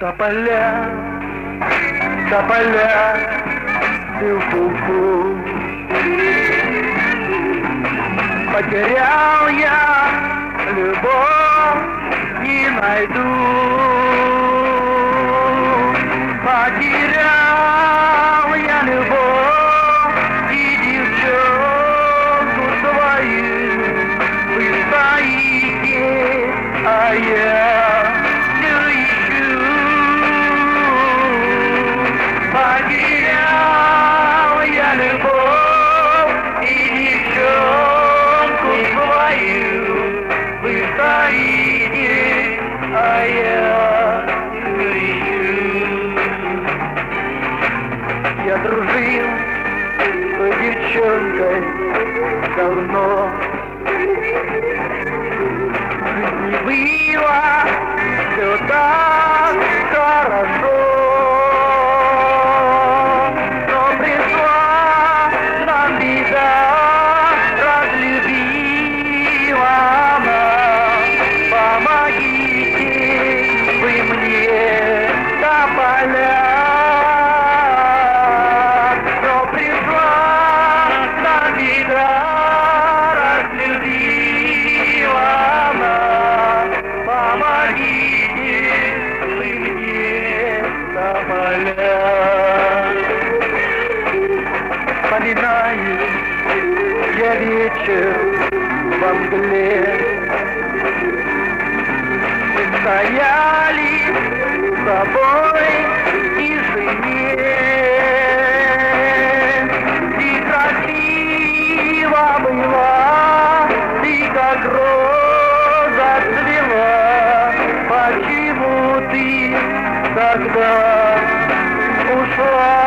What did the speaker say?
Тополя, тополя, ты в пуху. Потерял я любовь, не найду. Потерял я любовь и девчонку свою. Вы стоите, а я не ищу. Потерял я любовь и девчонку свою. Вы стоите, а я не ищу. Я дружил с девчонкой давно. Не было все так хорошо, но пришла нам беда, разлюбила она. Помогите вы мне, тополя. Но пришла нам беда, разлюбила она. Помогите вы мне, тополя. Вспоминаю я вечер во мгле. Мы стояли с тобой в тишине, и красиво была, ты как роза цвела. Почему ты тогда ушла?